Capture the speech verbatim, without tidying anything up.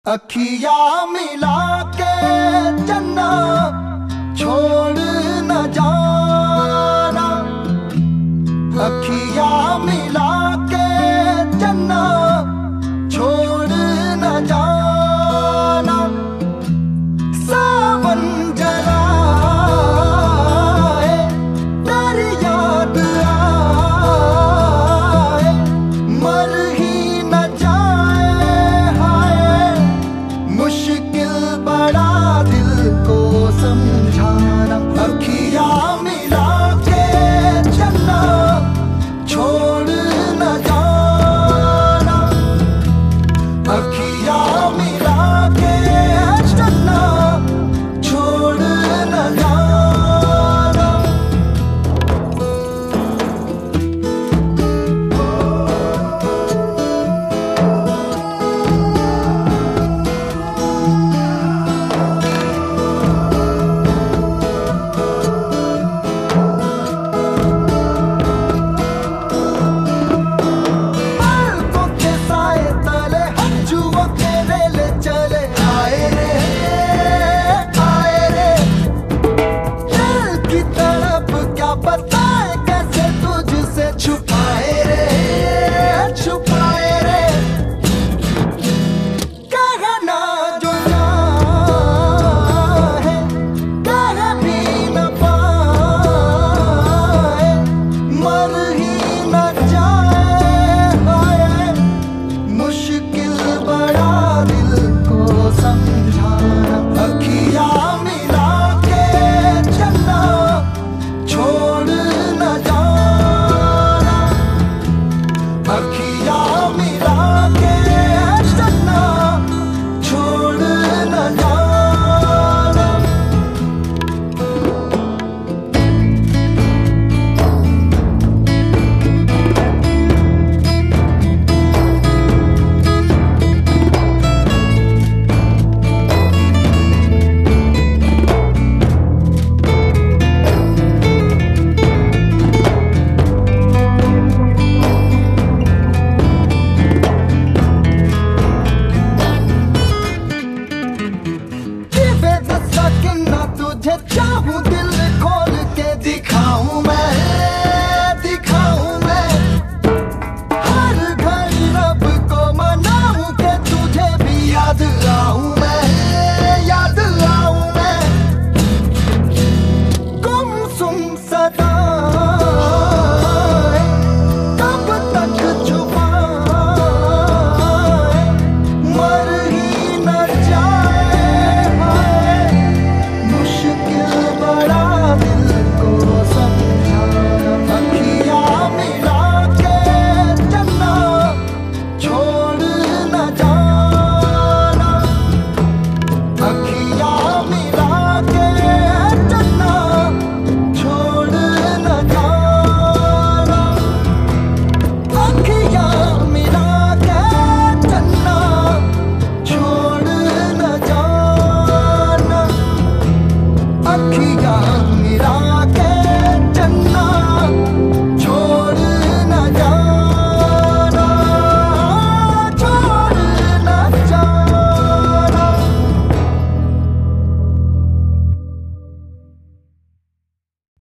अखिया मिला के चन्ना छोड़ न जाना, अखिया मिला के चन्ना छोड़ न जाना। सावन जलाए तेरी याद आए, मर ही न जाए हाय। मुश्किल बड़ा दिल को समझाना, अखिया मिला के चन्ना छोड़ न जाना, अखिया मिला के चन्ना छोड़ न जाना। पलकों के साए तले हंजुओं के रेले चले आए रे आए रे। दिल की तड़प क्या बताए, कैसे तुझसे छुपाए रे छुपाए रे। कहना जो चाहे कह भी न पाए, मर ही न जाए हाय। मुश्किल बड़ा दिल को समझाना, अखिया मिला के चन्ना छोड़ न जाना, अखिया मिला के चन्ना छोड़ न जाना। कि बेदस्ता कि ना तुझे चाहूं दिल